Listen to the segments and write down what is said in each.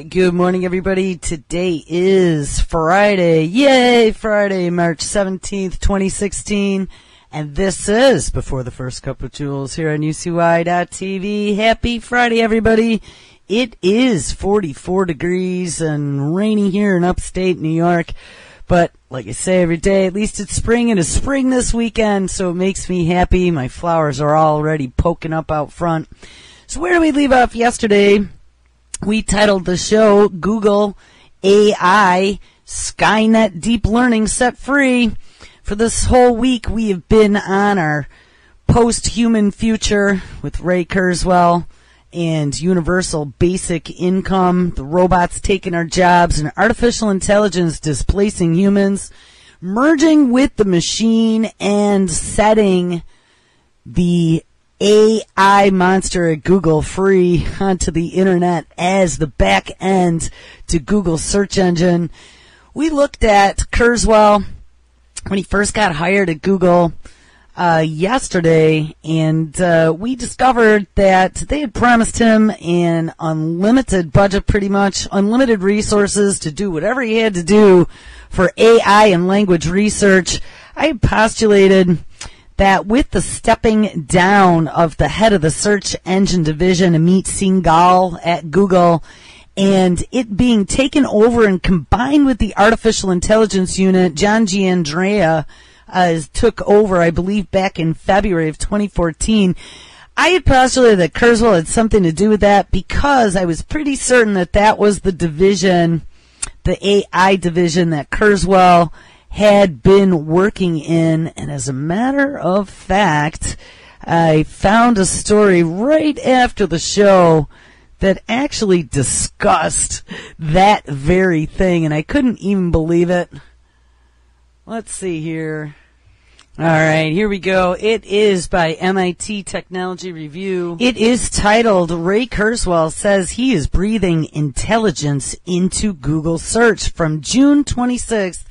Good morning, everybody. Today is Friday. Yay, Friday, March 17th, 2016. And this is Before the First Cup of Jules here on UCY.TV. Happy Friday, everybody. It is 44 degrees and rainy here in upstate New York. But like I say every day, at least it's spring, and it's spring this weekend, so it makes me happy. My flowers are already poking up out front. So where do we leave off yesterday? We titled the show, Google AI Skynet Deep Learning Set Free. For this whole week, we have been on our post-human future with Ray Kurzweil and universal basic income, the robots taking our jobs, and artificial intelligence displacing humans, merging with the machine and setting the AI monster at Google free onto the internet as the back end to Google's search engine. We looked at Kurzweil when he first got hired at Google yesterday, and we discovered that they had promised him an unlimited budget, pretty much, unlimited resources to do whatever he had to do for AI and language research. I had postulated that with the stepping down of the head of the search engine division, Amit Singhal at Google, and it being taken over and combined with the artificial intelligence unit, John Giandrea took over, I believe, back in February of 2014. I had postulated that Kurzweil had something to do with that because I was pretty certain that that was the division, the AI division that Kurzweil had been working in. And as a matter of fact, I found a story right after the show that actually discussed that very thing, and I couldn't even believe it. Let's see here. All right, here we go. It is by MIT Technology Review. It is titled, Ray Kurzweil Says He is Breathing Intelligence into Google Search, from June 26th,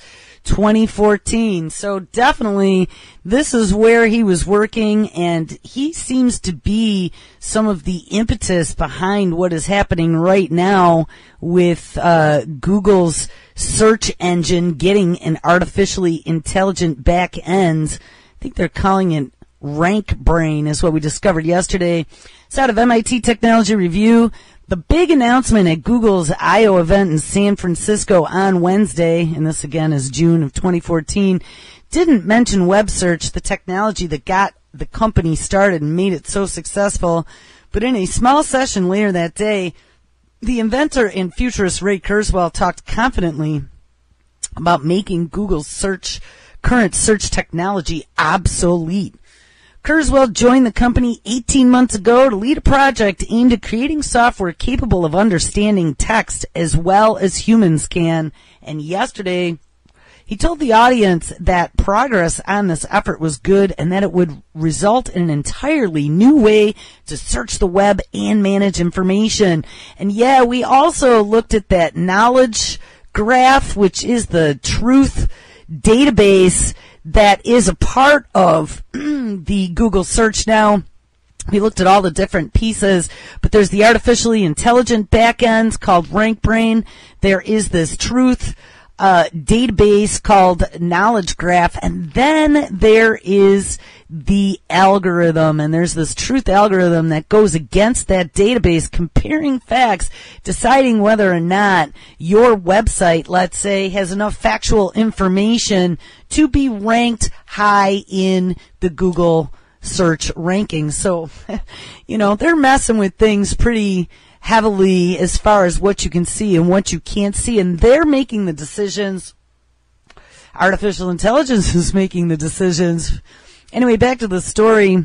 2014. So definitely this is where he was working, and he seems to be some of the impetus behind what is happening right now with Google's search engine getting an artificially intelligent back end. I think they're calling it RankBrain is what we discovered yesterday. It's out of MIT Technology Review. The big announcement at Google's I/O event in San Francisco on Wednesday, and this again is June of 2014, didn't mention web search, the technology that got the company started and made it so successful. But in a small session later that day, the inventor and futurist Ray Kurzweil talked confidently about making Google's current search technology obsolete. Kurzweil joined the company 18 months ago to lead a project aimed at creating software capable of understanding text as well as humans can. And yesterday, he told the audience that progress on this effort was good and that it would result in an entirely new way to search the web and manage information. And yeah, we also looked at that knowledge graph, which is the truth database that is a part of the Google search now. We looked at all the different pieces, but there's the artificially intelligent backend called RankBrain. There is this truth database called Knowledge Graph, and then there is the algorithm, and there's this truth algorithm that goes against that database, comparing facts, deciding whether or not your website, let's say, has enough factual information to be ranked high in the Google search rankings. So, they're messing with things pretty heavily as far as what you can see and what you can't see, and they're making the decisions. Artificial intelligence is making the decisions. Anyway, back to the story.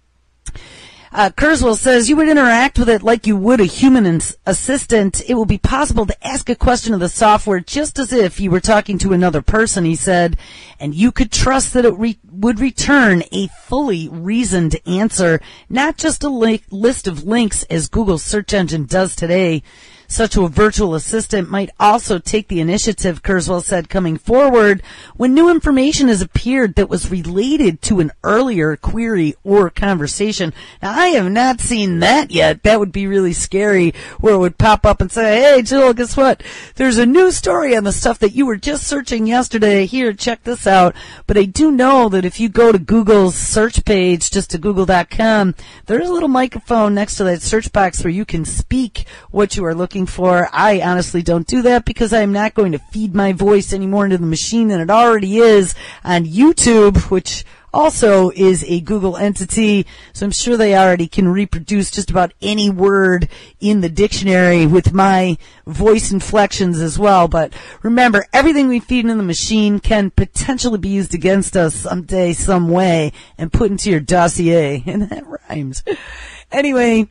Kurzweil says you would interact with it like you would a human assistant. It will be possible to ask a question of the software just as if you were talking to another person, he said, and you could trust that it would return a fully reasoned answer, not just a list of links as Google's search engine does today. Such a virtual assistant might also take the initiative, Kurzweil said, coming forward when new information has appeared that was related to an earlier query or conversation. Now, I have not seen that yet. That would be really scary, where it would pop up and say, hey, Jill, guess what? There's a new story on the stuff that you were just searching yesterday. Here, check this out. But I do know that if you go to Google's search page, just to google.com, there's a little microphone next to that search box where you can speak what you are looking for. I honestly don't do that because I'm not going to feed my voice any more into the machine than it already is on YouTube, which also is a Google entity, so I'm sure they already can reproduce just about any word in the dictionary with my voice inflections as well. But remember, everything we feed into the machine can potentially be used against us someday, some way, and put into your dossier. And that rhymes. Anyway,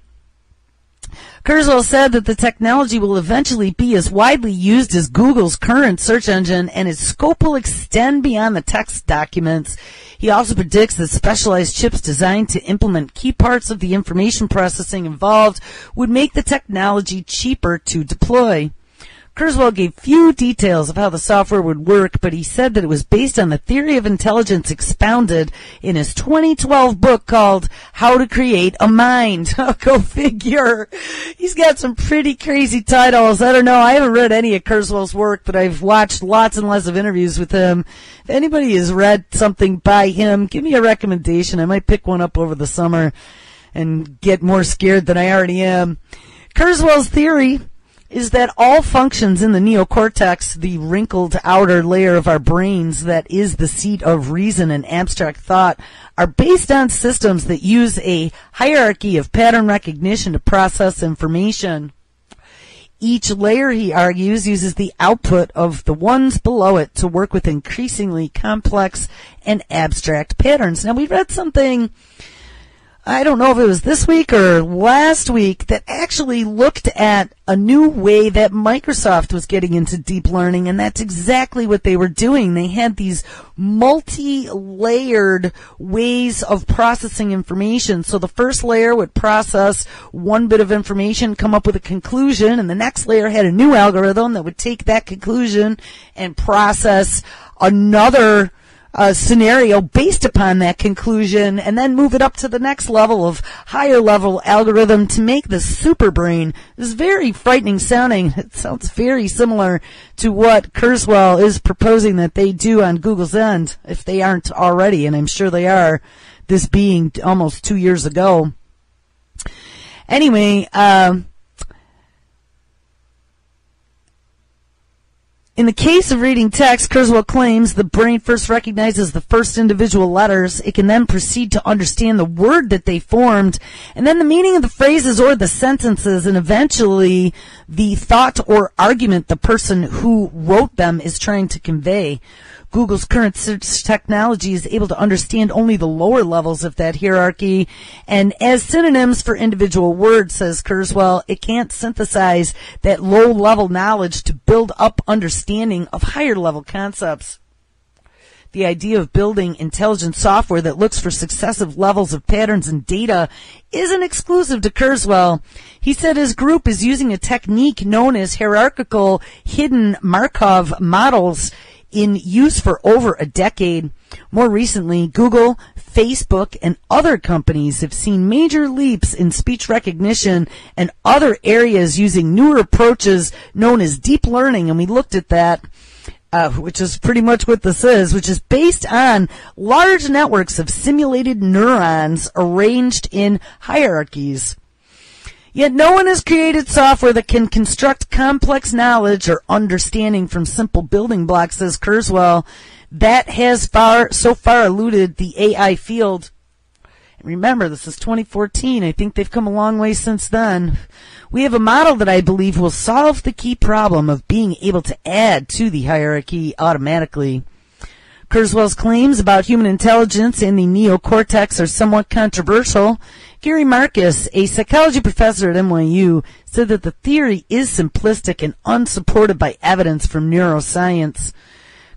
Kurzweil said that the technology will eventually be as widely used as Google's current search engine, and its scope will extend beyond the text documents. He also predicts that specialized chips designed to implement key parts of the information processing involved would make the technology cheaper to deploy. Kurzweil gave few details of how the software would work, but he said that it was based on the theory of intelligence expounded in his 2012 book called How to Create a Mind. Oh, go figure. He's got some pretty crazy titles. I don't know. I haven't read any of Kurzweil's work, but I've watched lots and lots of interviews with him. If anybody has read something by him, give me a recommendation. I might pick one up over the summer and get more scared than I already am. Kurzweil's theory is that all functions in the neocortex, the wrinkled outer layer of our brains that is the seat of reason and abstract thought, are based on systems that use a hierarchy of pattern recognition to process information. Each layer, he argues, uses the output of the ones below it to work with increasingly complex and abstract patterns. Now, we read something, I don't know if it was this week or last week, that actually looked at a new way that Microsoft was getting into deep learning, and that's exactly what they were doing. They had these multi-layered ways of processing information. So the first layer would process one bit of information, come up with a conclusion, and the next layer had a new algorithm that would take that conclusion and process another scenario based upon that conclusion, and then move it up to the next level of higher level algorithm to make the super brain. This is very frightening sounding. It sounds very similar to what Kurzweil is proposing that they do on Google's end, if they aren't already, and I'm sure they are, this being almost 2 years ago. Anyway, in the case of reading text, Kurzweil claims the brain first recognizes the first individual letters. It can then proceed to understand the word that they formed, and then the meaning of the phrases or the sentences, and eventually the thought or argument the person who wrote them is trying to convey. Google's current search technology is able to understand only the lower levels of that hierarchy, and as synonyms for individual words, says Kurzweil, it can't synthesize that low-level knowledge to build up understanding of higher-level concepts. The idea of building intelligent software that looks for successive levels of patterns and data isn't exclusive to Kurzweil. He said his group is using a technique known as hierarchical hidden Markov models in use for over a decade. More recently, Google, Facebook, and other companies have seen major leaps in speech recognition and other areas using newer approaches known as deep learning, and we looked at that, which is pretty much what this is, which is based on large networks of simulated neurons arranged in hierarchies. Yet no one has created software that can construct complex knowledge or understanding from simple building blocks, says Kurzweil. That has so far eluded the AI field. And remember, this is 2014. I think they've come a long way since then. We have a model that I believe will solve the key problem of being able to add to the hierarchy automatically. Kurzweil's claims about human intelligence and the neocortex are somewhat controversial. Gary Marcus, a psychology professor at NYU, said that the theory is simplistic and unsupported by evidence from neuroscience.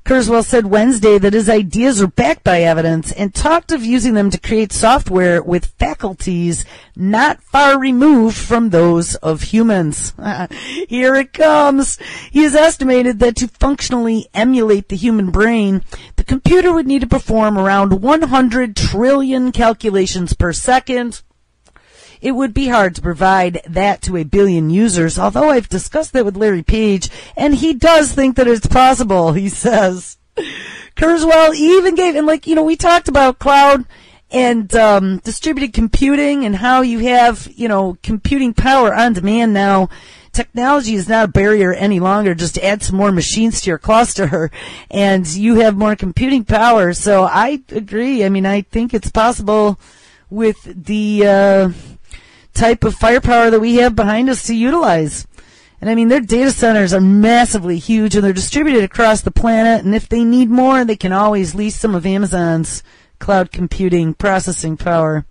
Kurzweil said Wednesday that his ideas are backed by evidence and talked of using them to create software with faculties not far removed from those of humans. Here it comes. He has estimated that to functionally emulate the human brain, the computer would need to perform around 100 trillion calculations per second. It would be hard to provide that to a billion users, although I've discussed that with Larry Page, and he does think that it's possible, he says. Kurzweil even gave, and we talked about cloud and distributed computing and how you have, computing power on demand now. Technology is not a barrier any longer. Just add some more machines to your cluster and you have more computing power. So I agree. I mean, I think it's possible with the type of firepower that we have behind us to utilize. And I mean, their data centers are massively huge and they're distributed across the planet. And if they need more, they can always lease some of Amazon's cloud computing processing power.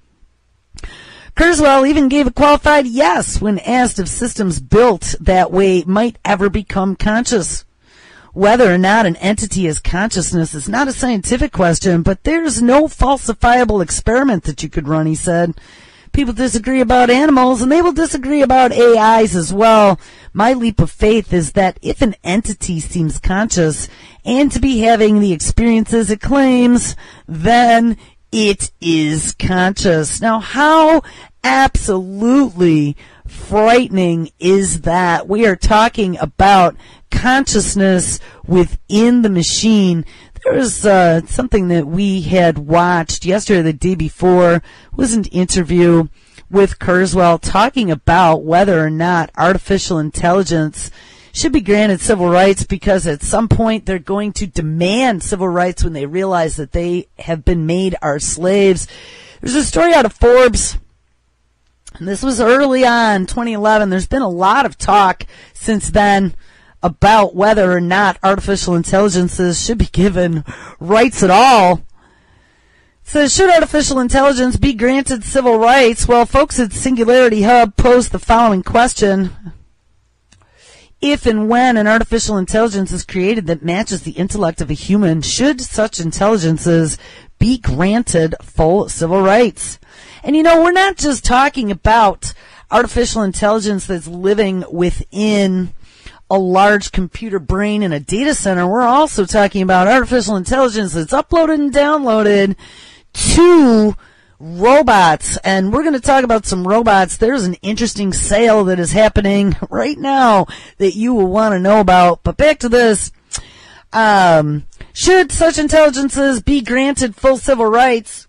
Kurzweil even gave a qualified yes when asked if systems built that way might ever become conscious. Whether or not an entity has consciousness is not a scientific question, but there's no falsifiable experiment that you could run, he said. People disagree about animals, and they will disagree about AIs as well. My leap of faith is that if an entity seems conscious and to be having the experiences it claims, then it is conscious. Now, how absolutely frightening is that? We are talking about consciousness within the machine. There was something that we had watched yesterday, the day before. It was an interview with Kurzweil talking about whether or not artificial intelligence should be granted civil rights, because at some point they're going to demand civil rights when they realize that they have been made our slaves. There's a story out of Forbes, and this was early on, 2011. There's been a lot of talk since then about whether or not artificial intelligences should be given rights at all. It says, should artificial intelligence be granted civil rights? Well, folks at Singularity Hub posed the following question. If and when an artificial intelligence is created that matches the intellect of a human, should such intelligences be granted full civil rights? And we're not just talking about artificial intelligence that's living within a large computer brain in a data center. We're also talking about artificial intelligence that's uploaded and downloaded to robots. And we're going to talk about some robots. There's an interesting sale that is happening right now that you will want to know about. But back to this. Should such intelligences be granted full civil rights?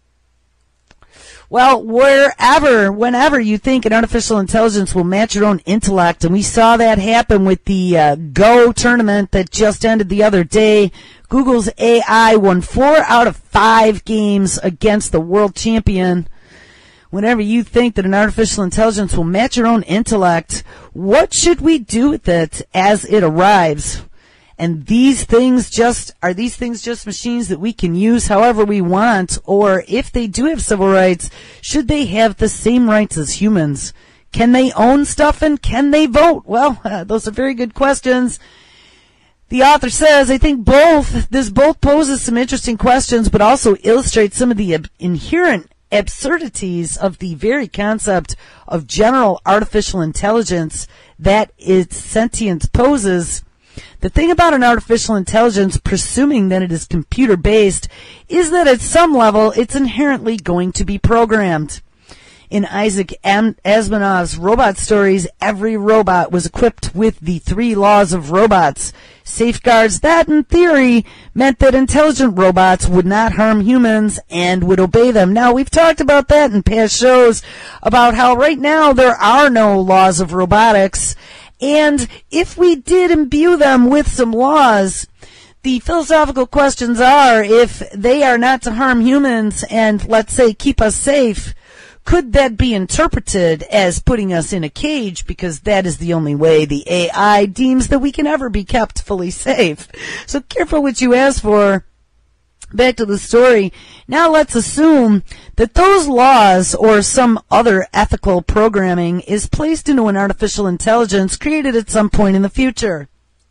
Well, whenever you think an artificial intelligence will match your own intellect, and we saw that happen with the Go tournament that just ended the other day. Google's AI won 4 out of 5 games against the world champion. Whenever you think that an artificial intelligence will match your own intellect, what should we do with it as it arrives? And are these things just machines that we can use however we want? Or if they do have civil rights, should they have the same rights as humans? Can they own stuff and can they vote? Well, those are very good questions. The author says, I think this both poses some interesting questions, but also illustrates some of the inherent absurdities of the very concept of general artificial intelligence that its sentience poses. The thing about an artificial intelligence, presuming that it is computer-based, is that at some level it's inherently going to be programmed. In Isaac Asimov's robot stories, every robot was equipped with the 3 laws of robots, safeguards that, in theory, meant that intelligent robots would not harm humans and would obey them. Now, we've talked about that in past shows, about how right now there are no laws of robotics. And if we did imbue them with some laws, the philosophical questions are, if they are not to harm humans and, let's say, keep us safe, could that be interpreted as putting us in a cage, because that is the only way the AI deems that we can ever be kept fully safe? So careful what you ask for. Back to the story. Now let's assume that those laws or some other ethical programming is placed into an artificial intelligence created at some point in the future.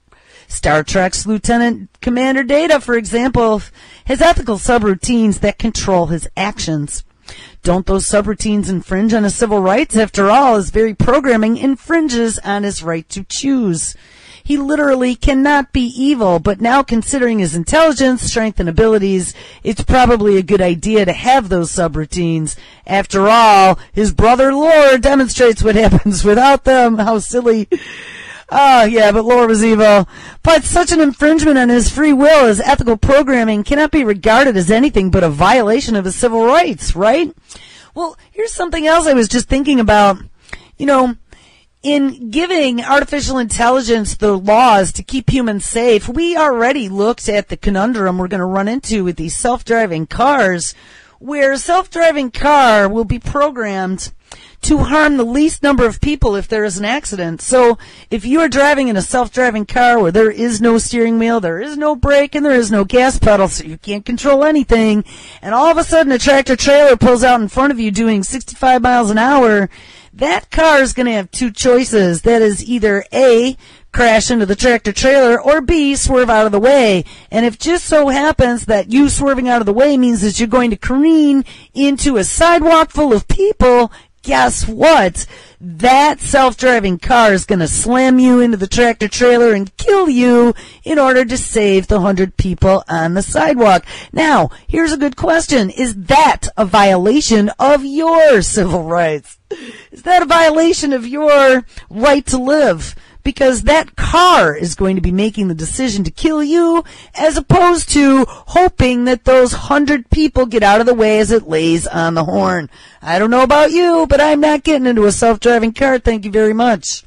Star Trek's Lieutenant Commander Data, for example, has ethical subroutines that control his actions. Don't those subroutines infringe on his civil rights? After all, his very programming infringes on his right to choose. He literally cannot be evil, but now considering his intelligence, strength, and abilities, it's probably a good idea to have those subroutines. After all, his brother Lore demonstrates what happens without them. How silly. Oh, yeah, but Lore was evil. But such an infringement on his free will as ethical programming cannot be regarded as anything but a violation of his civil rights, right? Well, here's something else I was just thinking about. You know, in giving artificial intelligence the laws to keep humans safe, we already looked at the conundrum we're going to run into with these self-driving cars, where a self-driving car will be programmed to harm the least number of people if there is an accident. So if you are driving in a self-driving car where there is no steering wheel, there is no brake, and there is no gas pedal, so you can't control anything, and all of a sudden a tractor-trailer pulls out in front of you doing 65 miles an hour, that car is going to have two choices. That is either A, crash into the tractor-trailer, or B, swerve out of the way. And if just so happens that you swerving out of the way means that you're going to careen into a sidewalk full of people, guess what? That self-driving car is going to slam you into the tractor-trailer and kill you in order to save the 100 people on the sidewalk. Now, here's a good question. Is that a violation of your civil rights? Is that a violation of your right to live? Because that car is going to be making the decision to kill you, as opposed to hoping that those 100 people get out of the way as it lays on the horn. I don't know about you, but I'm not getting into a self-driving car, thank you very much.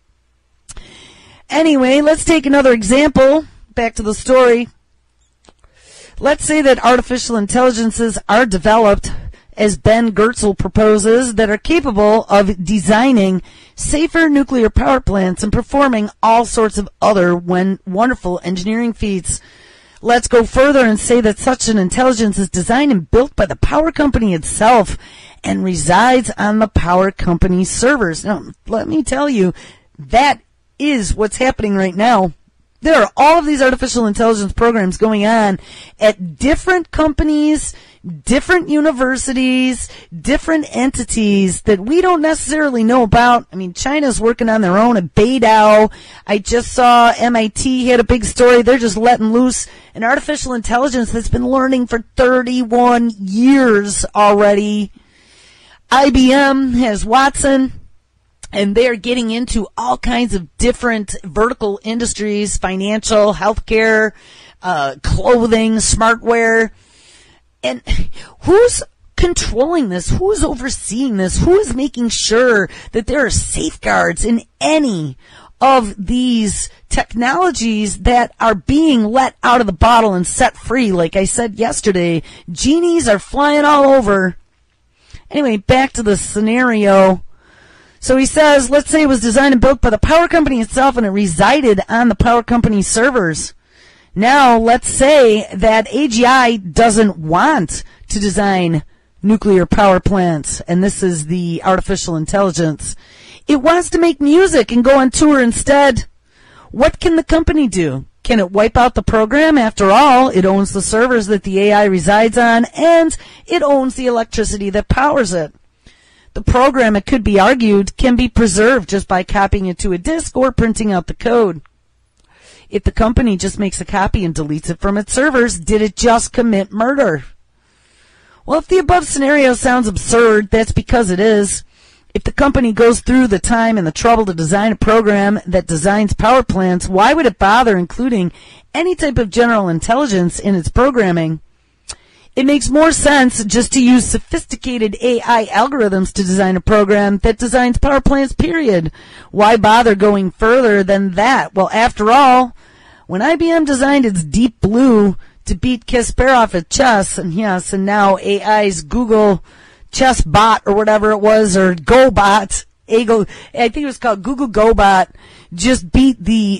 Anyway, let's take another example. Back to the story. Let's say that artificial intelligences are developed, as Ben Goertzel proposes, that are capable of designing safer nuclear power plants and performing all sorts of other wonderful engineering feats. Let's go further and say that such an intelligence is designed and built by the power company itself and resides on the power company's servers. Now, let me tell you, that is what's happening right now. There are all of these artificial intelligence programs going on at different companies, different universities, different entities that we don't necessarily know about. I mean, China's working on their own at Beidou. I just saw MIT had a big story. They're just letting loose an artificial intelligence that's been learning for 31 years already. IBM has Watson. And they're getting into all kinds of different vertical industries, financial, healthcare, clothing, smartwear. And who's controlling this? Who's overseeing this? Who is making sure that there are safeguards in any of these technologies that are being let out of the bottle and set free? Like I said yesterday, genies are flying all over. Anyway, back to the scenario. So he says, let's say it was designed and built by the power company itself and it resided on the power company's servers. Now, let's say that AGI doesn't want to design nuclear power plants, and this is the artificial intelligence. It wants to make music and go on tour instead. What can the company do? Can it wipe out the program? After all, it owns the servers that the AI resides on, and it owns the electricity that powers it. The program, it could be argued, can be preserved just by copying it to a disk or printing out the code. If the company just makes a copy and deletes it from its servers, did it just commit murder? Well, if the above scenario sounds absurd, that's because it is. If the company goes through the time and the trouble to design a program that designs power plants, why would it bother including any type of general intelligence in its programming? It makes more sense just to use sophisticated AI algorithms to design a program that designs power plants, period. Why bother going further than that? Well, after all, when IBM designed its Deep Blue to beat Kasparov at chess, and yes, and now AI's Google Chess Bot or whatever it was, or GoBot, I think it was called Google GoBot, just beat the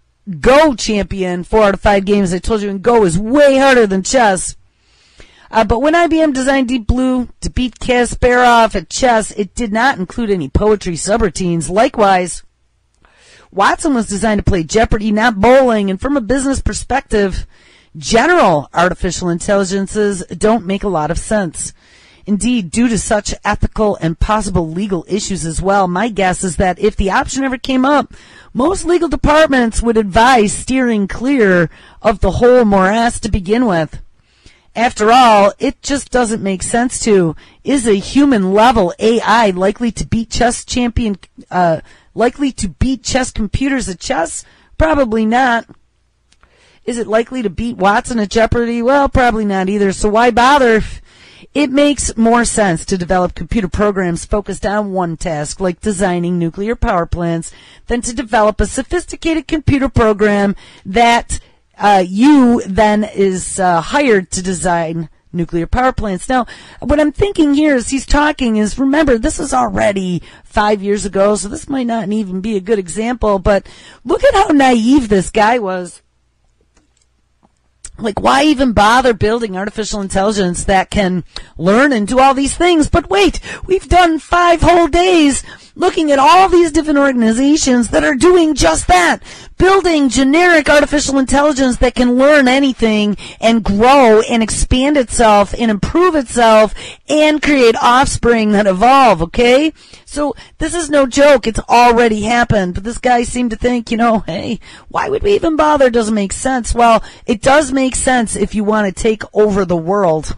Go champion 4 out of 5 games. I told you, and Go is way harder than chess. But when IBM designed Deep Blue to beat Kasparov at chess, it did not include any poetry subroutines. Likewise, Watson was designed to play Jeopardy, not bowling, and from a business perspective, general artificial intelligences don't make a lot of sense. Indeed, due to such ethical and possible legal issues as well, my guess is that if the option ever came up, most legal departments would advise steering clear of the whole morass to begin with. After all, it just doesn't make sense to. Is a human-level AI likely to beat chess computers at chess? Probably not. Is it likely to beat Watson at Jeopardy? Well, probably not either, so why bother? It makes more sense to develop computer programs focused on one task, like designing nuclear power plants, than to develop a sophisticated computer program that you then is hired to design nuclear power plants. Now, what I'm thinking here as he's talking is, remember, this is already 5 years ago, so this might not even be a good example, but look at how naive this guy was. Like, why even bother building artificial intelligence that can learn and do all these things? But wait, we've done 5 whole days looking at all these different organizations that are doing just that. Building generic artificial intelligence that can learn anything and grow and expand itself and improve itself and create offspring that evolve, okay? So this is no joke. It's already happened. But this guy seemed to think, hey, why would we even bother? Doesn't make sense. Well, it does make sense if you want to take over the world.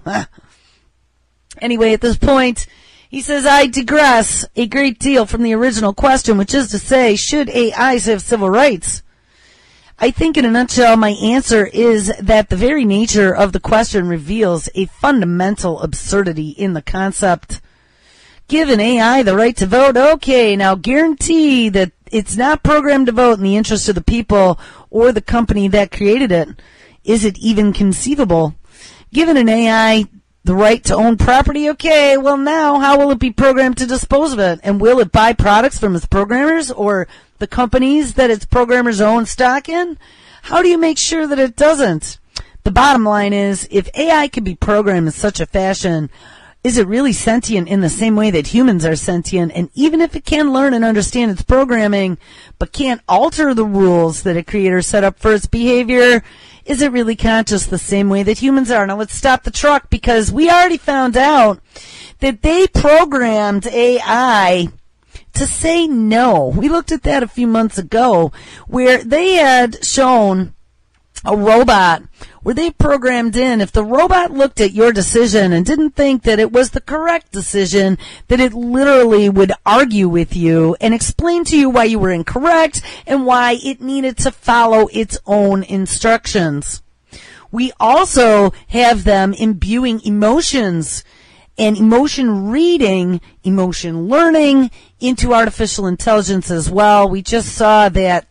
Anyway, at this point, he says, I digress a great deal from the original question, which is to say, should AIs have civil rights? I think in a nutshell, my answer is that the very nature of the question reveals a fundamental absurdity in the concept. Give an AI the right to vote? Okay, now guarantee that it's not programmed to vote in the interest of the people or the company that created it. Is it even conceivable? Given an AI the right to own property? Okay, well now, how will it be programmed to dispose of it? And will it buy products from its programmers or the companies that its programmers own stock in? How do you make sure that it doesn't? The bottom line is, if AI can be programmed in such a fashion, is it really sentient in the same way that humans are sentient? And even if it can learn and understand its programming, but can't alter the rules that a creator set up for its behavior, is it really conscious the same way that humans are? Now let's stop the truck, because we already found out that they programmed AI to say no. We looked at that a few months ago, where they had shown a robot where they programmed in, if the robot looked at your decision and didn't think that it was the correct decision, that it literally would argue with you and explain to you why you were incorrect and why it needed to follow its own instructions. We also have them imbuing emotions and emotion reading, emotion learning into artificial intelligence as well. We just saw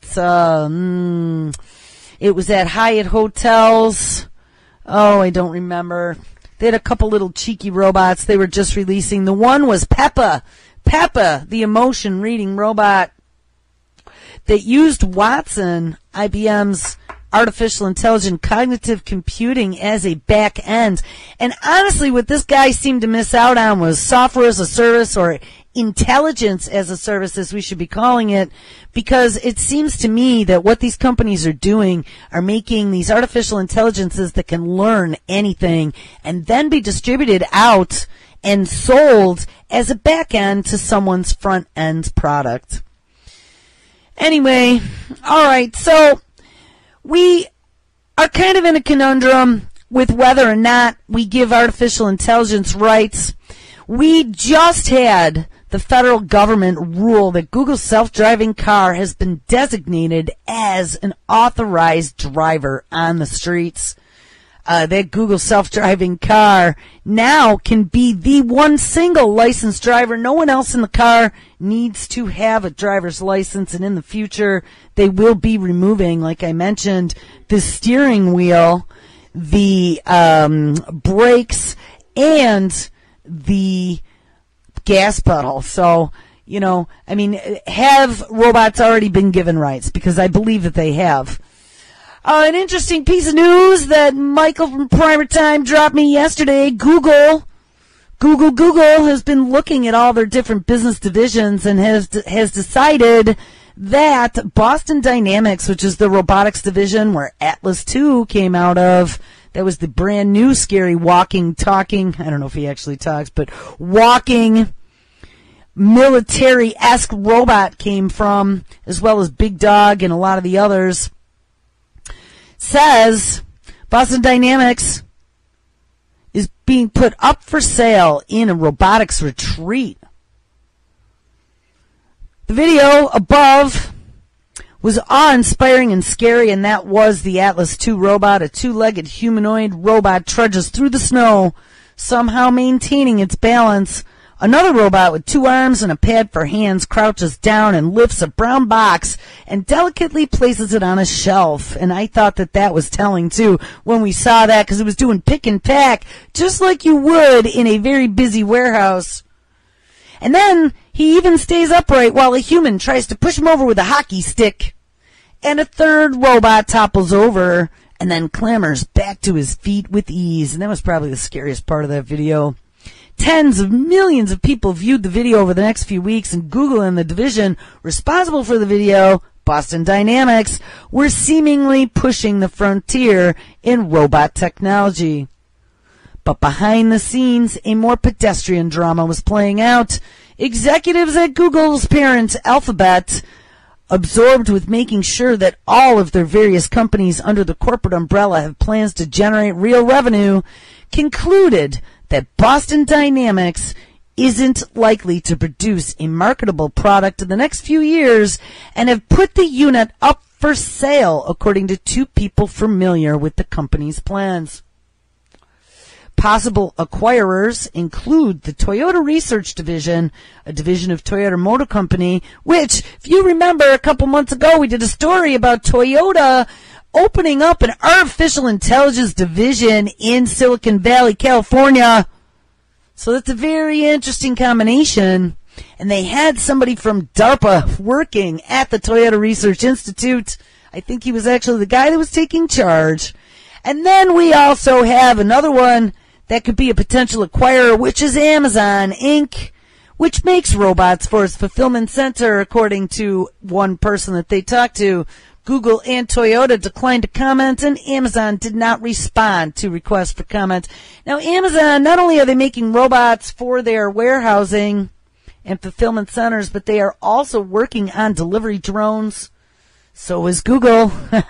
that it was at Hyatt Hotels. Oh, I don't remember. They had a couple little cheeky robots they were just releasing. The one was Peppa. Peppa, the emotion reading robot that used Watson, IBM's artificial intelligent cognitive computing, as a back end. And honestly, what this guy seemed to miss out on was software as a service, or intelligence as a service, as we should be calling it, because it seems to me that what these companies are doing are making these artificial intelligences that can learn anything and then be distributed out and sold as a back end to someone's front end product. Anyway, alright, so we are kind of in a conundrum with whether or not we give artificial intelligence rights. We just had the federal government rule that Google's self-driving car has been designated as an authorized driver on the streets. That Google self-driving car now can be the one single licensed driver. No one else in the car needs to have a driver's license, and in the future they will be removing, like I mentioned, the steering wheel, the brakes, and the gas pedal. So, have robots already been given rights? Because I believe that they have. An interesting piece of news that Michael from Primer Time dropped me yesterday. Google has been looking at all their different business divisions and has decided that Boston Dynamics, which is the robotics division where Atlas II came out of, that was the brand new scary walking, talking, I don't know if he actually talks, but walking military-esque robot came from, as well as Big Dog and a lot of the others, says Boston Dynamics is being put up for sale in a robotics retreat. The video above was awe-inspiring and scary, and that was the Atlas II robot. A two-legged humanoid robot trudges through the snow, somehow maintaining its balance. Another robot with two arms and a pad for hands crouches down and lifts a brown box and delicately places it on a shelf. And I thought that was telling, too, when we saw that, because it was doing pick and pack, just like you would in a very busy warehouse. And then he even stays upright while a human tries to push him over with a hockey stick. And a third robot topples over and then clambers back to his feet with ease. And that was probably the scariest part of that video. Tens of millions of people viewed the video over the next few weeks, and Google and the division responsible for the video, Boston Dynamics, were seemingly pushing the frontier in robot technology. But behind the scenes, a more pedestrian drama was playing out. Executives at Google's parent, Alphabet, absorbed with making sure that all of their various companies under the corporate umbrella have plans to generate real revenue, concluded that Boston Dynamics isn't likely to produce a marketable product in the next few years and have put the unit up for sale, according to two people familiar with the company's plans. Possible acquirers include the Toyota Research Division, a division of Toyota Motor Company, which, if you remember, a couple months ago we did a story about Toyota opening up an artificial intelligence division in Silicon Valley, California. So that's a very interesting combination. And they had somebody from DARPA working at the Toyota Research Institute. I think he was actually the guy that was taking charge. And then we also have another one that could be a potential acquirer, which is Amazon Inc., which makes robots for its fulfillment center, according to one person that they talked to. Google and Toyota declined to comment, and Amazon did not respond to requests for comment. Now, Amazon, not only are they making robots for their warehousing and fulfillment centers, but they are also working on delivery drones. So is Google.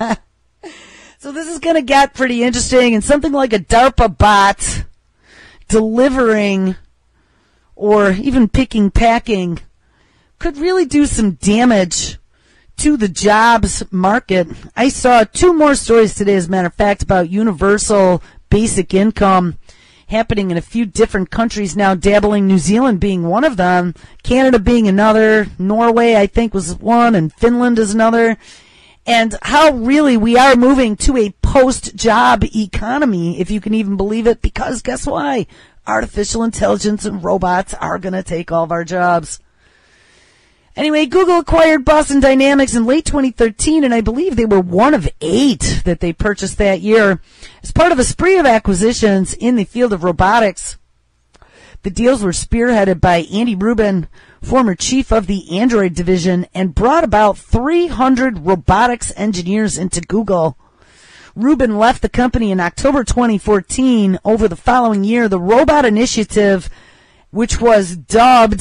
So this is going to get pretty interesting, and something like a DARPA bot delivering or even picking, packing could really do some damage to the jobs market. I saw two more stories today, as a matter of fact, about universal basic income happening in a few different countries now, dabbling, New Zealand being one of them, Canada being another, Norway I think was one, and Finland is another. And how really we are moving to a post-job economy, if you can even believe it, because guess why? Artificial intelligence and robots are going to take all of our jobs. Anyway, Google acquired Boston Dynamics in late 2013, and I believe they were one of 8 that they purchased that year as part of a spree of acquisitions in the field of robotics. The deals were spearheaded by Andy Rubin, former chief of the Android division, and brought about 300 robotics engineers into Google. Rubin left the company in October 2014. Over the following year, the robot initiative, which was dubbed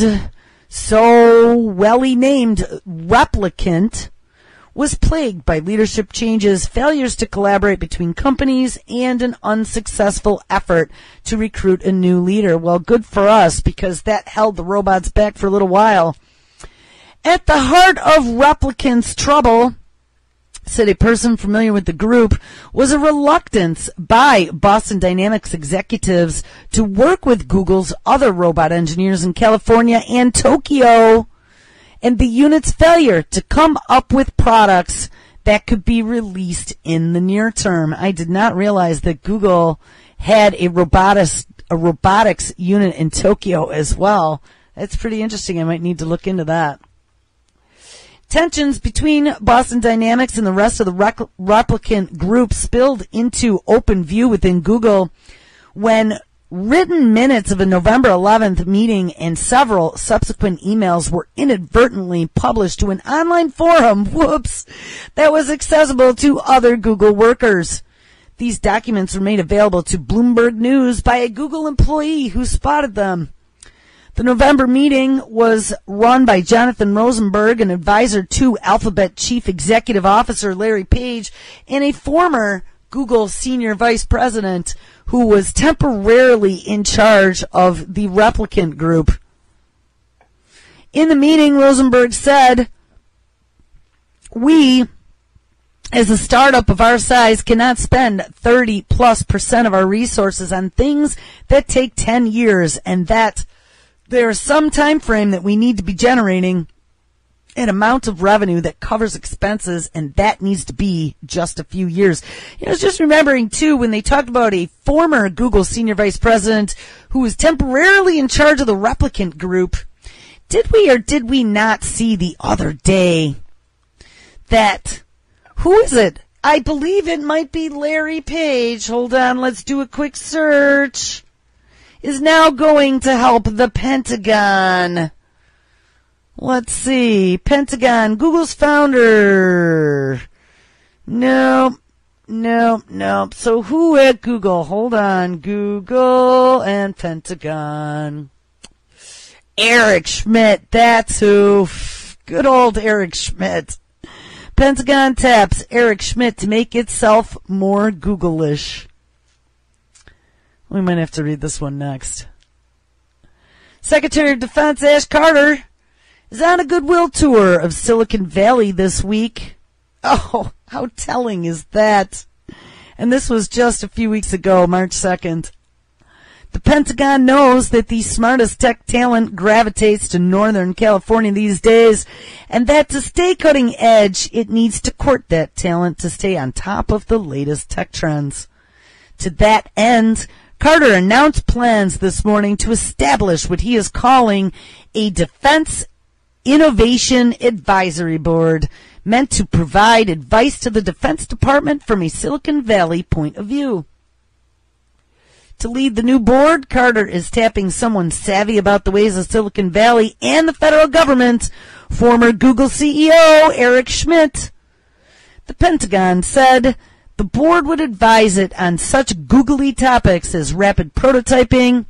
so welly named Replicant, was plagued by leadership changes, failures to collaborate between companies, and an unsuccessful effort to recruit a new leader. Well, good for us, because that held the robots back for a little while. At the heart of Replicant's trouble, said a person familiar with the group, was a reluctance by Boston Dynamics executives to work with Google's other robot engineers in California and Tokyo, and the unit's failure to come up with products that could be released in the near term. I did not realize that Google had a robotics unit in Tokyo as well. That's pretty interesting. I might need to look into that. Tensions between Boston Dynamics and the rest of the Replicant group spilled into open view within Google when Written minutes of a November 11th meeting and several subsequent emails were inadvertently published to an online forum, that was accessible to other Google workers. These documents were made available to Bloomberg News by a Google employee who spotted them. The November meeting was run by Jonathan Rosenberg, an advisor to Alphabet Chief Executive Officer Larry Page, and a former Google Senior Vice President who was temporarily in charge of the Replicant Group. In the meeting, Rosenberg said, "We, as a startup of our size, cannot spend 30+% of our resources on things that take 10 years, and that there is some time frame that we need to be generating an amount of revenue that covers expenses, and that needs to be just a few years." I was just remembering, too, when they talked about a former Google Senior Vice President who was temporarily in charge of the Replicant Group. Did we or did we not see the other day that, who is it? I believe it might be Larry Page. Hold on, let's do a quick search. Is now going to help the Pentagon. Let's see. Pentagon, Google's founder. Nope. So who at Google? Hold on. Google and Pentagon. Eric Schmidt. That's who. Good old Eric Schmidt. Pentagon taps Eric Schmidt to make itself more Google-ish. We might have to read this one next. Secretary of Defense Ash Carter is on a goodwill tour of Silicon Valley this week. Oh, how telling is that? And this was just a few weeks ago, March 2nd. The Pentagon knows that the smartest tech talent gravitates to Northern California these days, and that to stay cutting edge, it needs to court that talent to stay on top of the latest tech trends. To that end, Carter announced plans this morning to establish what he is calling a Defense Innovation Advisory Board, meant to provide advice to the Defense Department from a Silicon Valley point of view. To lead the new board, Carter is tapping someone savvy about the ways of Silicon Valley and the federal government, former Google CEO Eric Schmidt. The Pentagon said the board would advise it on such googly topics as rapid prototyping,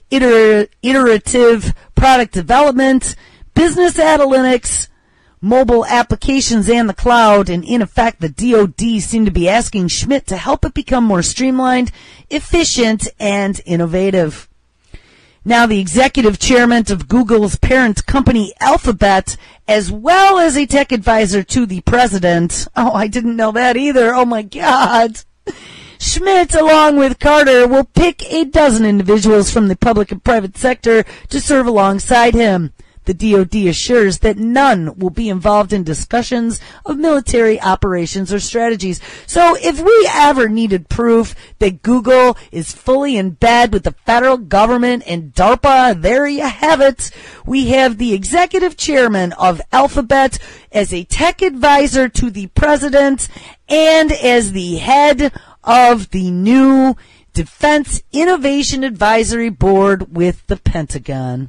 iterative product development, business analytics, mobile applications, and the cloud. And in effect, the DoD seemed to be asking Schmidt to help it become more streamlined, efficient, and innovative. Now, the executive chairman of Google's parent company, Alphabet, as well as a tech advisor to the president. Oh, I didn't know that either. Oh, my God. Schmidt, along with Carter, will pick a dozen individuals from the public and private sector to serve alongside him. The DoD assures that none will be involved in discussions of military operations or strategies. So if we ever needed proof that Google is fully in bed with the federal government and DARPA, there you have it. We have the executive chairman of Alphabet as a tech advisor to the president and as the head of the new Defense Innovation Advisory Board with the Pentagon.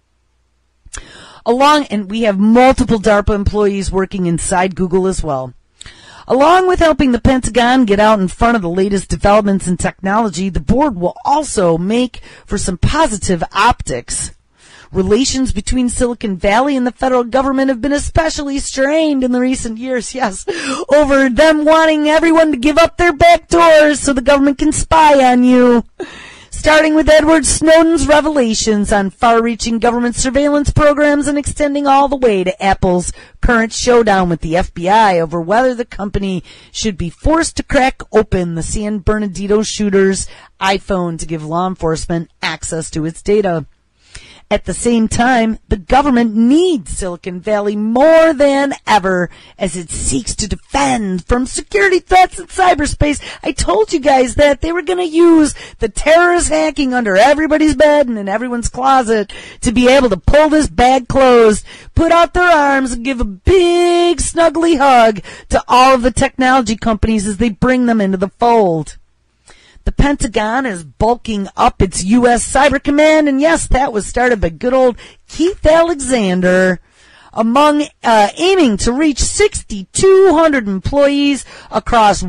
And we have multiple DARPA employees working inside Google as well. Along with helping the Pentagon get out in front of the latest developments in technology, the board will also make for some positive optics. Relations between Silicon Valley and the federal government have been especially strained in the recent years, yes, over them wanting everyone to give up their back doors so the government can spy on you. Starting with Edward Snowden's revelations on far-reaching government surveillance programs and extending all the way to Apple's current showdown with the FBI over whether the company should be forced to crack open the San Bernardino shooter's iPhone to give law enforcement access to its data. At the same time, the government needs Silicon Valley more than ever as it seeks to defend from security threats in cyberspace. I told you guys that they were going to use the terrorist hacking under everybody's bed and in everyone's closet to be able to pull this bag closed, put out their arms, and give a big snuggly hug to all of the technology companies as they bring them into the fold. The Pentagon is bulking up its U.S. Cyber Command, and yes, that was started by good old Keith Alexander, aiming to reach 6,200 employees across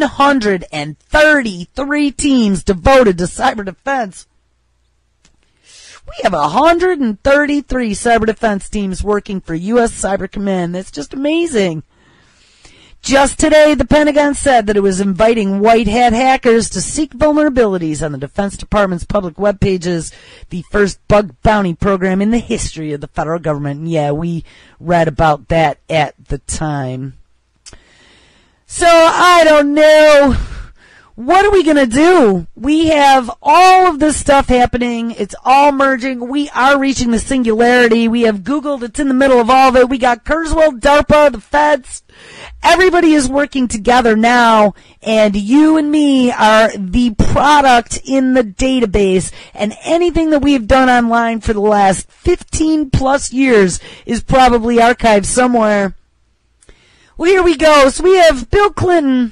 133 teams devoted to cyber defense. We have 133 cyber defense teams working for U.S. Cyber Command. That's just amazing. Just today, the Pentagon said that it was inviting white hat hackers to seek vulnerabilities on the Defense Department's public web pages, the first bug bounty program in the history of the federal government. And yeah, we read about that at the time. So, I don't know. What are we going to do? We have all of this stuff happening. It's all merging. We are reaching the singularity. We have Google that's in the middle of all of it. We got Kurzweil, DARPA, the feds. Everybody is working together now, and you and me are the product in the database, and anything that we've done online for the last 15 plus years is probably archived somewhere. Well, here we go. So we have Bill Clinton.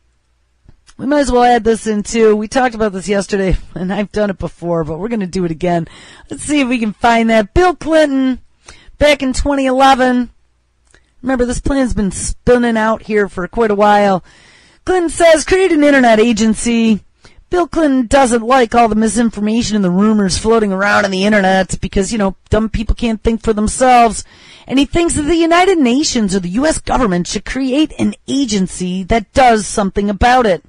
We might as well add this in too. We talked about this yesterday, and I've done it before, but we're going to do it again. Let's see if we can find that. Bill Clinton, back in 2011. Remember, this plan's been spinning out here for quite a while. Clinton says, create an internet agency. Bill Clinton doesn't like all the misinformation and the rumors floating around on the internet because, dumb people can't think for themselves. And he thinks that the United Nations or the U.S. government should create an agency that does something about it.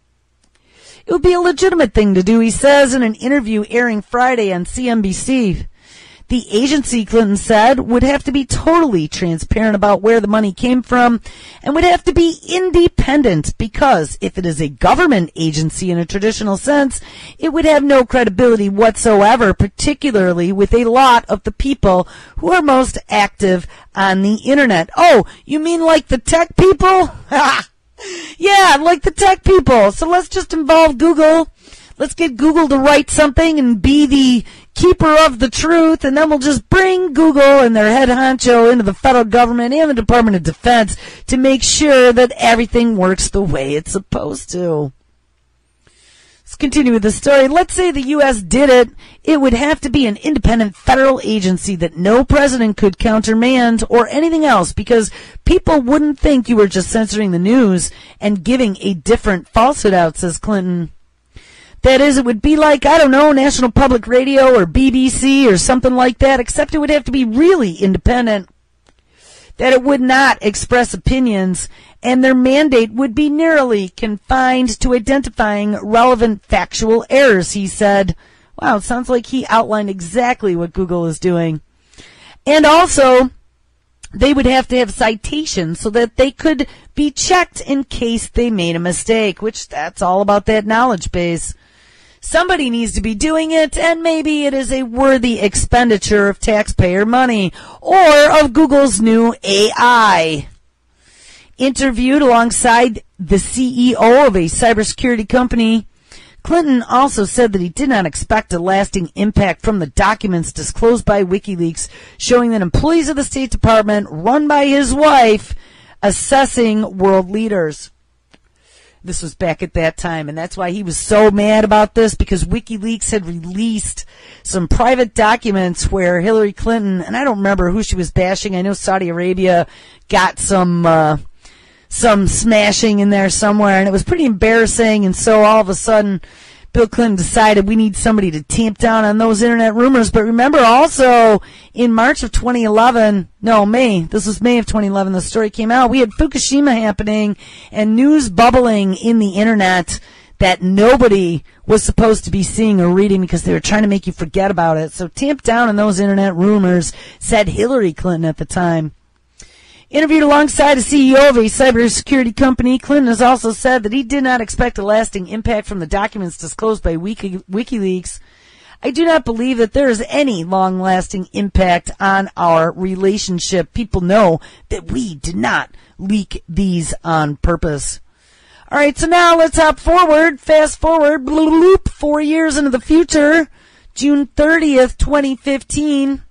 It would be a legitimate thing to do, he says in an interview airing Friday on CNBC. The agency, Clinton said, would have to be totally transparent about where the money came from and would have to be independent because if it is a government agency in a traditional sense, it would have no credibility whatsoever, particularly with a lot of the people who are most active on the internet. Oh, you mean like the tech people? Yeah, like the tech people. So let's just involve Google. Let's get Google to write something and be the keeper of the truth, and then we'll just bring Google and their head honcho into the federal government and the Department of Defense to make sure that everything works the way it's supposed to. Let's continue with the story. Let's say the U.S. did it. It would have to be an independent federal agency that no president could countermand or anything else because people wouldn't think you were just censoring the news and giving a different falsehood out, says Clinton. That is, it would be like, I don't know, National Public Radio or BBC or something like that, except it would have to be really independent. That it would not express opinions, and their mandate would be narrowly confined to identifying relevant factual errors, he said. Wow, it sounds like he outlined exactly what Google is doing. And also, they would have to have citations so that they could be checked in case they made a mistake, which that's all about that knowledge base. Somebody needs to be doing it, and maybe it is a worthy expenditure of taxpayer money or of Google's new AI. Interviewed alongside the CEO of a cybersecurity company, Clinton also said that he did not expect a lasting impact from the documents disclosed by WikiLeaks, showing that employees of the State Department, run by his wife, assessing world leaders. This was back at that time, and that's why he was so mad about this, because WikiLeaks had released some private documents where Hillary Clinton, and I don't remember who she was bashing. I know Saudi Arabia got some smashing in there somewhere, and it was pretty embarrassing, and so all of a sudden Bill Clinton decided we need somebody to tamp down on those internet rumors. But remember also in March of 2011, this was May of 2011, the story came out. We had Fukushima happening and news bubbling in the internet that nobody was supposed to be seeing or reading because they were trying to make you forget about it. So tamp down on those internet rumors, said Hillary Clinton at the time. Interviewed alongside a CEO of a cybersecurity company, Clinton has also said that he did not expect a lasting impact from the documents disclosed by WikiLeaks. I do not believe that there is any long-lasting impact on our relationship. People know that we did not leak these on purpose. All right, so now let's fast forward, 4 years into the future, June 30th, 2015.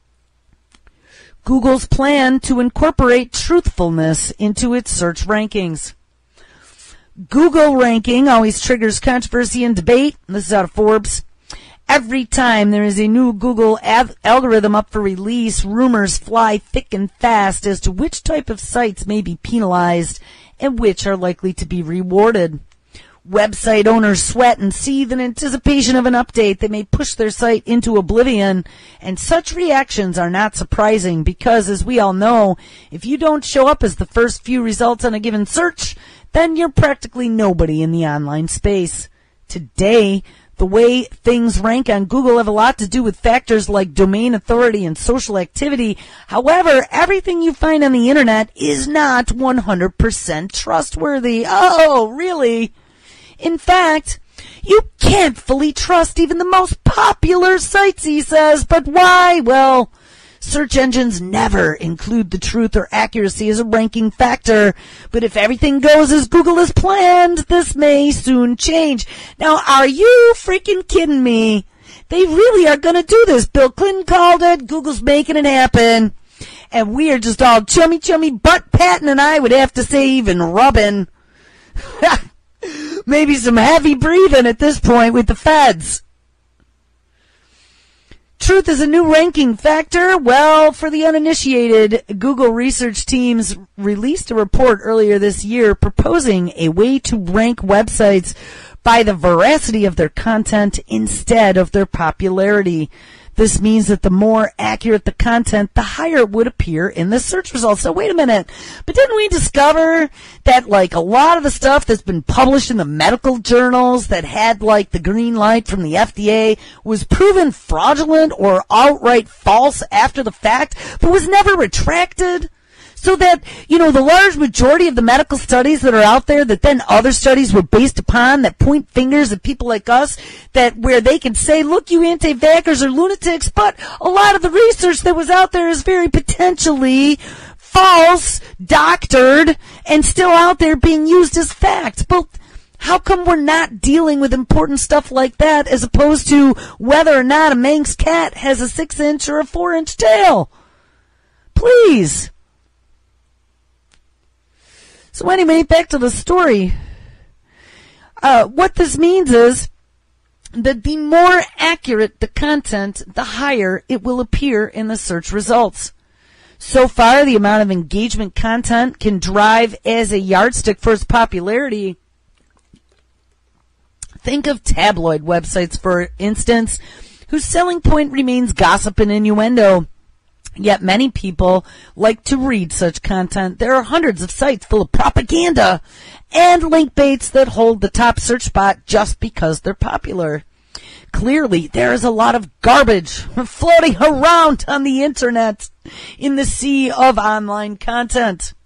Google's plan to incorporate truthfulness into its search rankings. Google ranking always triggers controversy and debate. This is out of Forbes. Every time there is a new Google algorithm up for release, rumors fly thick and fast as to which type of sites may be penalized and which are likely to be rewarded. Website owners sweat and seethe in anticipation of an update that may push their site into oblivion, and such reactions are not surprising because, as we all know, if you don't show up as the first few results on a given search, then you're practically nobody in the online space. Today, the way things rank on Google have a lot to do with factors like domain authority and social activity. However, everything you find on the internet is not 100% trustworthy. Oh, really? In fact, you can't fully trust even the most popular sites, he says. But why? Well, search engines never include the truth or accuracy as a ranking factor. But if everything goes as Google has planned, this may soon change. Now, are you freaking kidding me? They really are going to do this. Bill Clinton called it. Google's making it happen. And we are just all chummy butt patting, and I would have to say even rubbing. Maybe some heavy breathing at this point with the feds. Truth is a new ranking factor. Well, for the uninitiated, Google research teams released a report earlier this year proposing a way to rank websites by the veracity of their content instead of their popularity. This means that the more accurate the content, the higher it would appear in the search results. So wait a minute, but didn't we discover that like a lot of the stuff that's been published in the medical journals that had like the green light from the FDA was proven fraudulent or outright false after the fact, but was never retracted? So that, you know, the large majority of the medical studies that are out there that then other studies were based upon that point fingers at people like us, that where they can say, look, you anti-vaxxers are lunatics, but a lot of the research that was out there is very potentially false, doctored, and still out there being used as fact. But how come we're not dealing with important stuff like that as opposed to whether or not a Manx cat has a 6-inch or a 4-inch tail? Please. So anyway, back to the story. What this means is that the more accurate the content, the higher it will appear in the search results. So far, the amount of engagement content can drive as a yardstick for its popularity. Think of tabloid websites, for instance, whose selling point remains gossip and innuendo. Yet many people like to read such content. There are hundreds of sites full of propaganda and link baits that hold the top search spot just because they're popular. Clearly, there is a lot of garbage floating around on the internet in the sea of online content.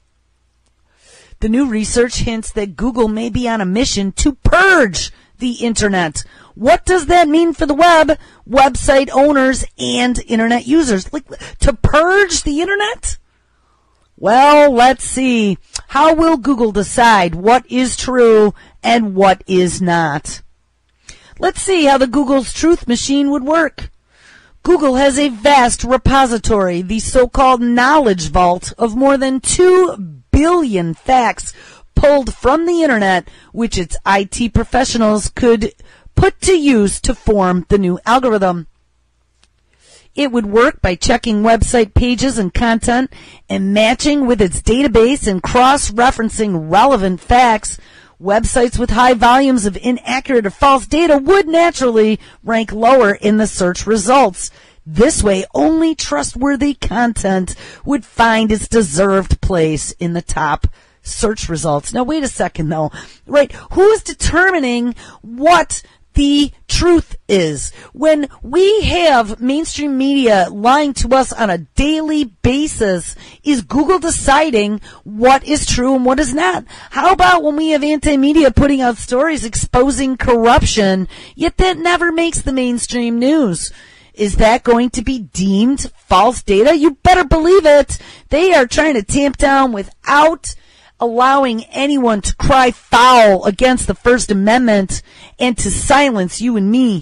The new research hints that Google may be on a mission to purge the internet. What does that mean for the web, website owners, and internet users? Like, to purge the internet? Well, let's see. How will Google decide what is true and what is not? Let's see how the Google's truth machine would work. Google has a vast repository, the so-called knowledge vault, of more than 2 billion facts pulled from the internet, which its IT professionals could put to use to form the new algorithm. It would work by checking website pages and content and matching with its database and cross-referencing relevant facts. Websites with high volumes of inaccurate or false data would naturally rank lower in the search results. This way, only trustworthy content would find its deserved place in the top search results. Now, wait a second, though. Right? Who is determining what the truth is? When we have mainstream media lying to us on a daily basis, is Google deciding what is true and what is not? How about when we have anti-media putting out stories exposing corruption, yet that never makes the mainstream news? Is that going to be deemed false data? You better believe it. They are trying to tamp down without allowing anyone to cry foul against the First Amendment and to silence you and me.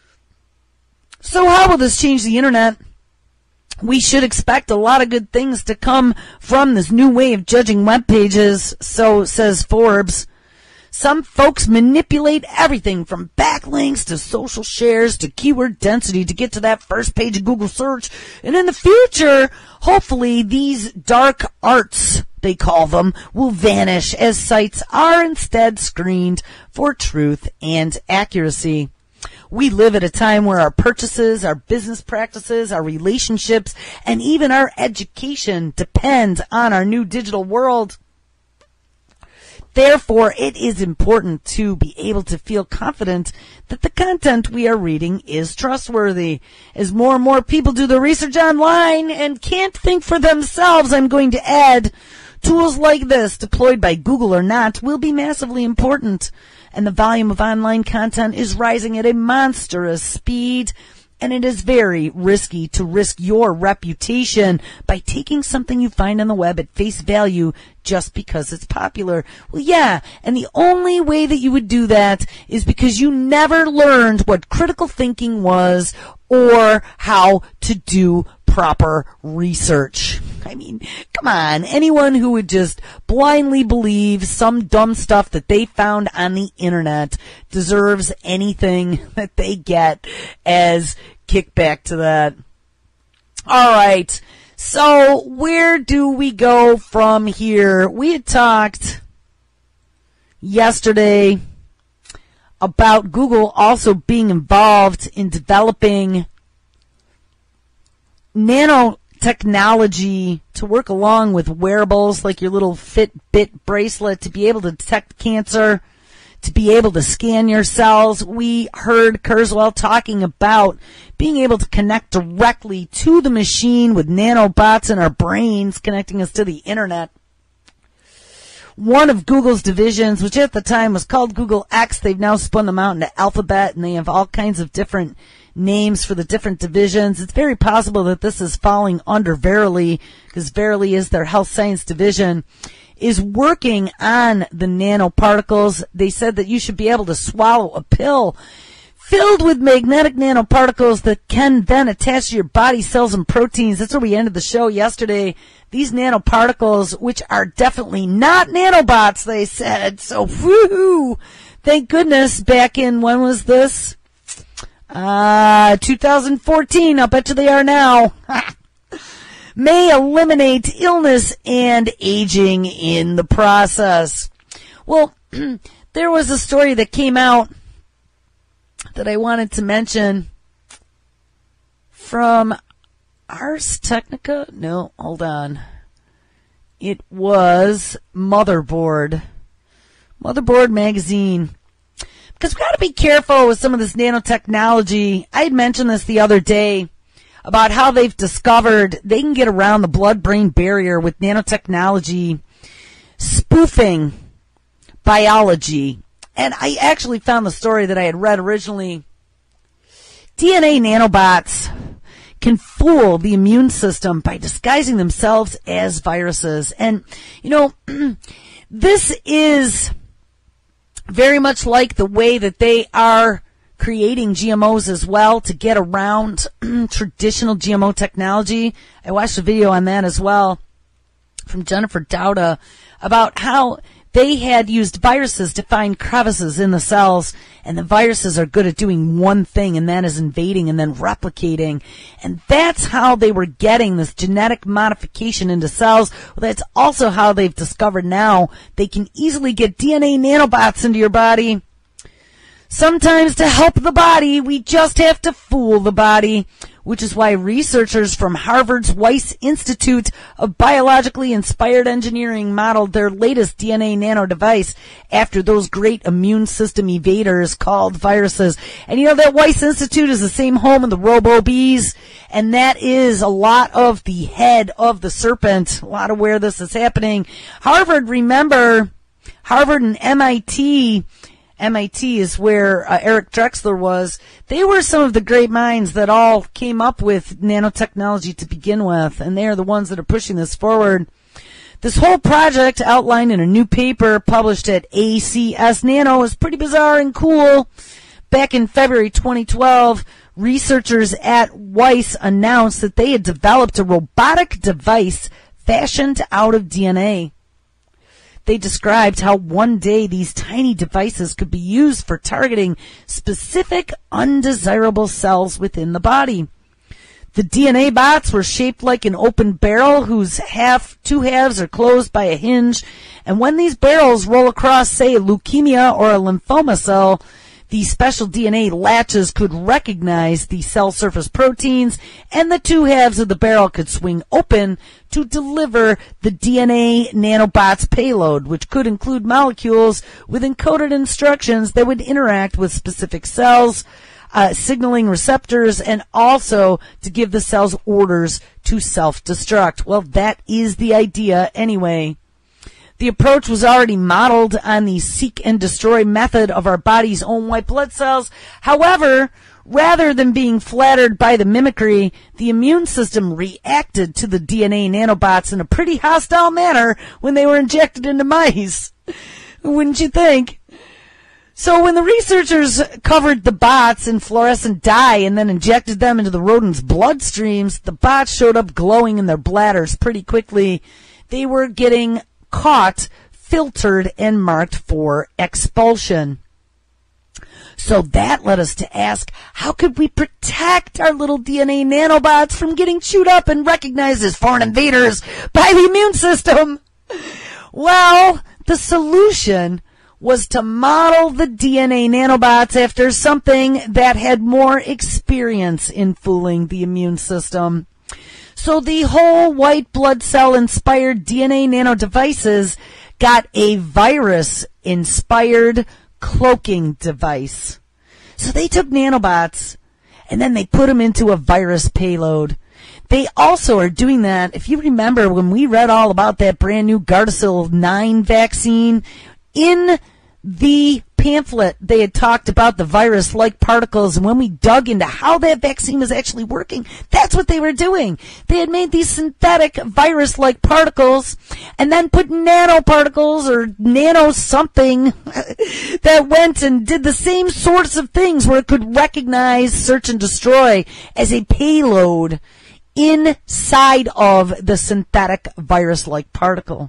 So how will this change the internet? We should expect a lot of good things to come from this new way of judging web pages, so says Forbes. Some folks manipulate everything from backlinks to social shares to keyword density to get to that first page of Google search. And in the future, hopefully these dark arts, they call them, will vanish as sites are instead screened for truth and accuracy. We live at a time where our purchases, our business practices, our relationships, and even our education depend on our new digital world. Therefore, it is important to be able to feel confident that the content we are reading is trustworthy. As more and more people do the research online and can't think for themselves, I'm going to add tools like this, deployed by Google or not, will be massively important. And the volume of online content is rising at a monstrous speed. And it is very risky to risk your reputation by taking something you find on the web at face value just because it's popular. Well, yeah, and the only way that you would do that is because you never learned what critical thinking was or how to do proper research. I mean, come on, anyone who would just blindly believe some dumb stuff that they found on the internet deserves anything that they get as kickback to that. All right, so where do we go from here? We had talked yesterday about Google also being involved in developing nanotechnology to work along with wearables like your little Fitbit bracelet to be able to detect cancer, to be able to scan your cells. We heard Kurzweil talking about being able to connect directly to the machine with nanobots in our brains, connecting us to the internet. One of Google's divisions, which at the time was called Google X, they've now spun them out into Alphabet, and they have all kinds of different names for the different divisions. It's very possible that this is falling under Verily, because Verily is their health science division, is working on the nanoparticles. They said that you should be able to swallow a pill filled with magnetic nanoparticles that can then attach to your body cells and proteins. That's where we ended the show yesterday. These nanoparticles, which are definitely not nanobots, they said. So, woohoo! Thank goodness, back in, when was this? 2014, I'll bet you they are now. May eliminate illness and aging in the process. Well, there was a story that came out that I wanted to mention from Ars Technica. No, hold on. It was Motherboard magazine. Because we've got to be careful with some of this nanotechnology. I had mentioned this the other day about how they've discovered they can get around the blood-brain barrier with nanotechnology, spoofing biology. And I actually found the story that I had read originally. DNA nanobots can fool the immune system by disguising themselves as viruses. And, you know, this is very much like the way that they are creating GMOs as well to get around traditional GMO technology. I watched a video on that as well from Jennifer Dauda about how they had used viruses to find crevices in the cells, and the viruses are good at doing one thing, and that is invading and then replicating. And that's how they were getting this genetic modification into cells. Well, that's also how they've discovered now they can easily get DNA nanobots into your body. Sometimes to help the body, we just have to fool the body, which is why researchers from Harvard's Weiss Institute of Biologically Inspired Engineering modeled their latest DNA nano device after those great immune system evaders called viruses. And you know, that Weiss Institute is the same home of the robo-bees, and that is a lot of the head of the serpent, a lot of where this is happening. Harvard, remember, Harvard and MIT is where Eric Drexler was. They were some of the great minds that all came up with nanotechnology to begin with, and they are the ones that are pushing this forward. This whole project, outlined in a new paper published at ACS Nano, is pretty bizarre and cool. Back in February 2012, researchers at Weiss announced that they had developed a robotic device fashioned out of DNA. They described how one day these tiny devices could be used for targeting specific undesirable cells within the body. The DNA bots were shaped like an open barrel whose two halves are closed by a hinge, and when these barrels roll across, say, a leukemia or a lymphoma cell, the special DNA latches could recognize the cell surface proteins, and the two halves of the barrel could swing open to deliver the DNA nanobot's payload, which could include molecules with encoded instructions that would interact with specific cells, signaling receptors, and also to give the cells orders to self-destruct. Well, that is the idea anyway. The approach was already modeled on the seek and destroy method of our body's own white blood cells. However, rather than being flattered by the mimicry, the immune system reacted to the DNA nanobots in a pretty hostile manner when they were injected into mice. Wouldn't you think? So when the researchers covered the bots in fluorescent dye and then injected them into the rodents' bloodstreams, the bots showed up glowing in their bladders pretty quickly. They were getting caught, filtered, and marked for expulsion. So that led us to ask, how could we protect our little DNA nanobots from getting chewed up and recognized as foreign invaders by the immune system? Well, the solution was to model the DNA nanobots after something that had more experience in fooling the immune system. So the whole white blood cell inspired DNA nano devices got a virus inspired cloaking device. So they took nanobots and then they put them into a virus payload. They also are doing that, if you remember when we read all about that brand new Gardasil 9 vaccine, in the pamphlet, they had talked about the virus-like particles, and when we dug into how that vaccine was actually working, that's what they were doing. They had made these synthetic virus-like particles and then put nanoparticles or nano something that went and did the same sorts of things where it could recognize, search, and destroy as a payload inside of the synthetic virus-like particle.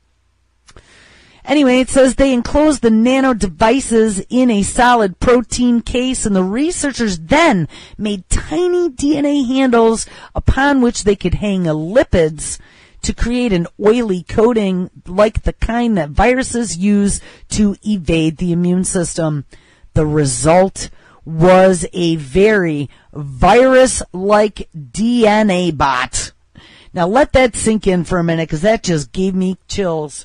Anyway, it says they enclosed the nano devices in a solid protein case, and the researchers then made tiny DNA handles upon which they could hang lipids to create an oily coating like the kind that viruses use to evade the immune system. The result was a very virus-like DNA bot. Now let that sink in for a minute, because that just gave me chills.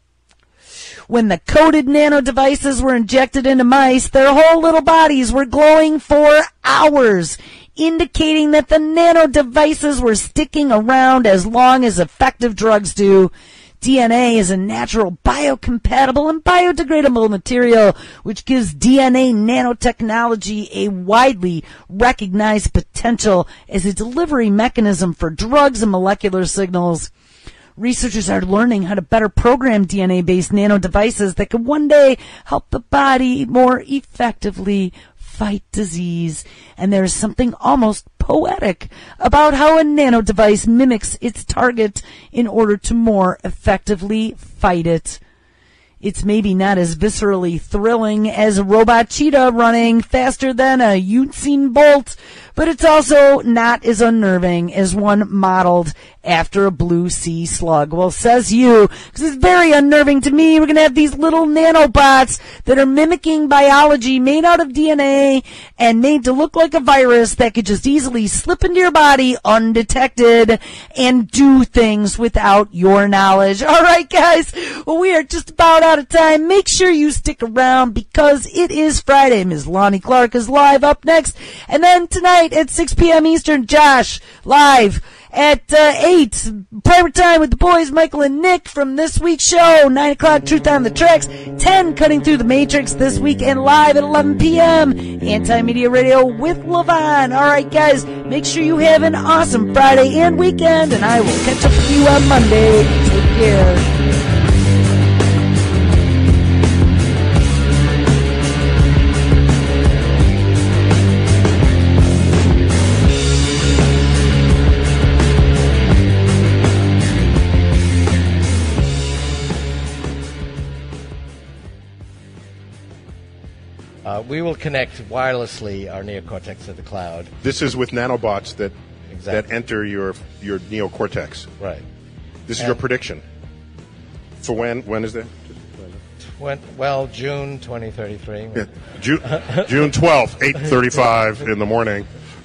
When the coated nano devices were injected into mice, their whole little bodies were glowing for hours, indicating that the nano devices were sticking around as long as effective drugs do. DNA is a natural, biocompatible, and biodegradable material, which gives DNA nanotechnology a widely recognized potential as a delivery mechanism for drugs and molecular signals. Researchers are learning how to better program DNA-based nano devices that could one day help the body more effectively fight disease. And there is something almost poetic about how a nano device mimics its target in order to more effectively fight it. It's maybe not as viscerally thrilling as a robot cheetah running faster than a Usain Bolt, but it's also not as unnerving as one modeled after a blue sea slug. Well, says you, because it's very unnerving to me. We're going to have these little nanobots that are mimicking biology made out of DNA and made to look like a virus that could just easily slip into your body undetected and do things without your knowledge. All right, guys. Well, we are just about out of time. Make sure you stick around because it is Friday. Ms. Lonnie Clark is live up next. And then tonight at 6 p.m. Eastern, Josh live at 8, private time with the boys, Michael and Nick, from this week's show. 9 o'clock, Truth on the Tracks. 10, Cutting Through the Matrix this week, and live at 11 p.m. Anti-Media Radio with Levon. All right, guys, make sure you have an awesome Friday and weekend, and I will catch up with you on Monday. Take care. we will connect wirelessly our neocortex to the cloud. This is with nanobots that Exactly. enter your neocortex. Right. This is your prediction. For when? When is that? June 2033. Yeah. June 12th, 8:35 in the morning.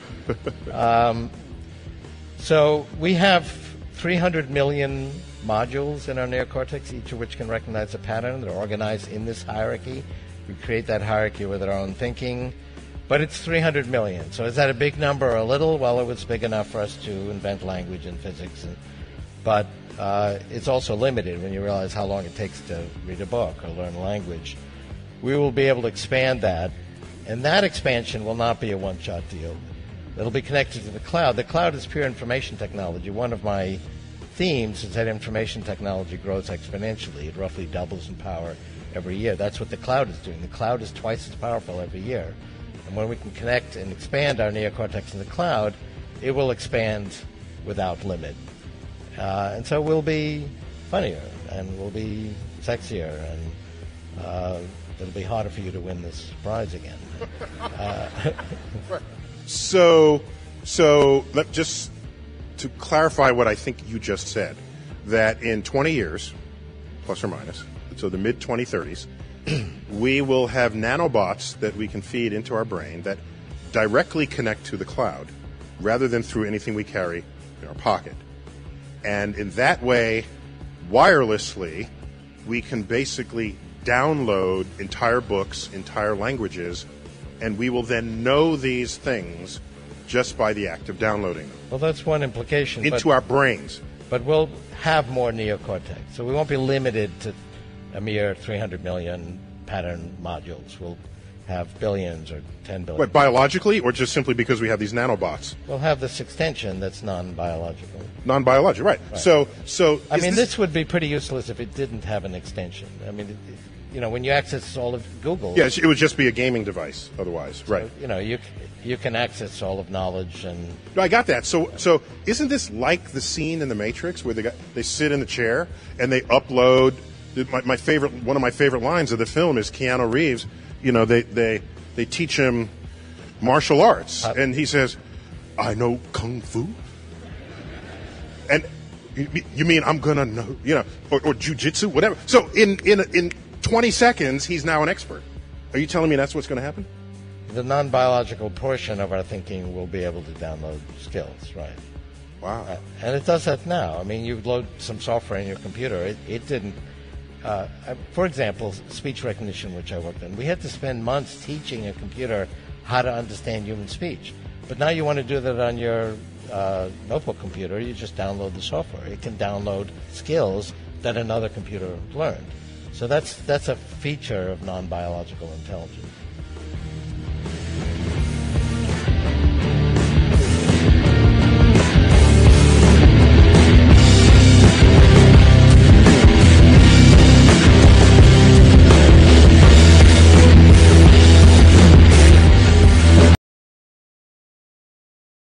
So we have 300 million modules in our neocortex, each of which can recognize a pattern. They're organized in this hierarchy. We create that hierarchy with our own thinking. But it's 300 million. So is that a big number or a little? Well, it was big enough for us to invent language and physics. But it's also limited when you realize how long it takes to read a book or learn a language. We will be able to expand that. And that expansion will not be a one-shot deal. It'll be connected to the cloud. The cloud is pure information technology. One of my themes is that information technology grows exponentially. It roughly doubles in power every year. That's what the cloud is doing. The cloud is twice as powerful every year. And when we can connect and expand our neocortex in the cloud, it will expand without limit. And so we'll be funnier, and we'll be sexier, and it'll be harder for you to win this prize again. So just to clarify what I think you just said, that in 20 years, plus or minus, so the mid-2030s, we will have nanobots that we can feed into our brain that directly connect to the cloud rather than through anything we carry in our pocket. And in that way, wirelessly, we can basically download entire books, entire languages, and we will then know these things just by the act of downloading them. Well, that's one implication. Into our brains. But we'll have more neocortex. So we won't be limited to a mere 300 million pattern modules. We'll have billions or 10 billion. What, biologically, or just simply because we have these nanobots? We'll have this extension that's non-biological. Non-biological, right. So I mean, this would be pretty useless if it didn't have an extension. I mean, when you access all of Google... Yes, it would just be a gaming device otherwise, right. You can access all of knowledge and... No, I got that. So isn't this like the scene in The Matrix where they sit in the chair and they upload... One of my favorite lines of the film is Keanu Reeves. They teach him martial arts, and he says, "I know kung fu." And you mean I'm gonna know, or jujitsu, whatever. So in 20 seconds, he's now an expert. Are you telling me that's what's going to happen? The non-biological portion of our thinking will be able to download skills, right? Wow. And it does that now. I mean, you load some software in your computer. It didn't. For example, speech recognition, which I worked on, we had to spend months teaching a computer how to understand human speech. But now you want to do that on your notebook computer, you just download the software. It can download skills that another computer learned. So that's a feature of non-biological intelligence.